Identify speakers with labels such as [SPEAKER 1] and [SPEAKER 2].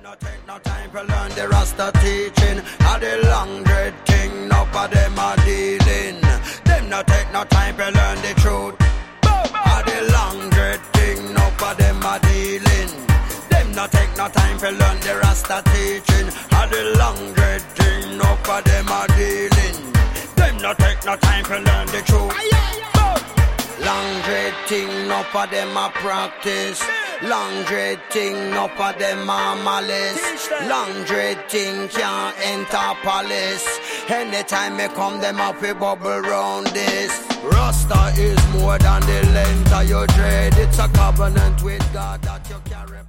[SPEAKER 1] no take no time to learn the Rasta teaching. How the long dread thing, no for them are dealing. Them no take no time to learn the truth. How the long dread thing, no for them are dealing. Them no take no time to learn the Rasta teaching. How the long dread thing, no for them are dealing. Them no take no time to learn the truth. Long dread thing, no for them a practice. Long dread thing, no for them a malice. Long dread thing can't enter palace. Anytime me come, them up a bubble round this. Rasta is more than the length of your dread. It's a covenant with God that you carry.